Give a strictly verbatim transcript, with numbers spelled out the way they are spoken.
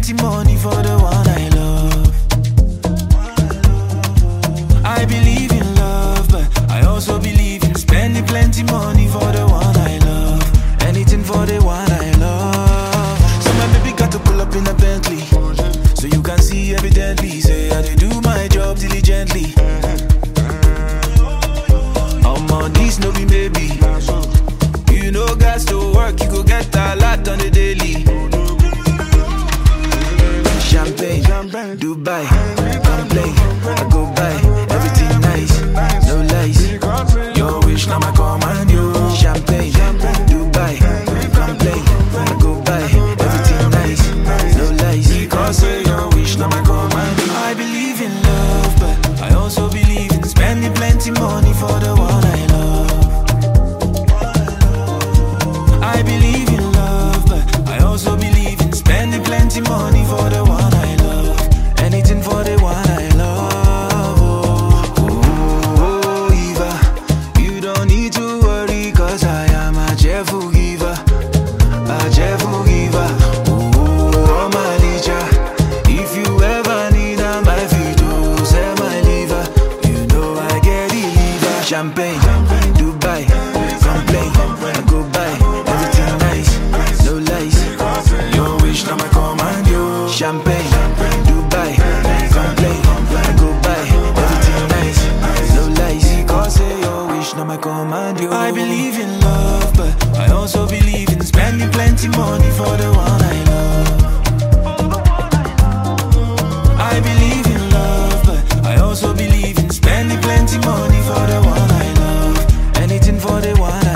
plenty money for the one I love. I believe in love, but I also believe in spending plenty money for the one I love. Anything for the one I love. So my baby got to pull up in a Bentley, so you can see evidently. Say I did do my job diligently. I'm on this, no be maybe. You know guys to work, you go get a lot on the daily. Champagne, Dubai, come play, I go buy everything nice, no lies. Your wish now my command, you. Champagne, Dubai, come play, I go buy everything nice, no lies. Because say your wish now my command. I believe in love, but I also believe in spending plenty money for the one I love. I believe in love, but I also believe in spending plenty money for the one I love. Anything for the one I love. Oh, oh, oh, Eva, you don't need to worry, cause I am a cheerful giver, a cheerful giver. Oh, oh, my licha, if you ever need a my feet, oh, say my liver, you know I get it, liver. Champagne, Dubai, come play, I go buy everything nice, no lies. Your wish now my command, you. Champagne, Dubai, come play, I go buy everything nice, no lies. Cause say your wish now my command, you. I believe in love, but I also believe in spending plenty money for the one I love. I believe in love, but I also believe in spending plenty money for the one I love. Anything for the one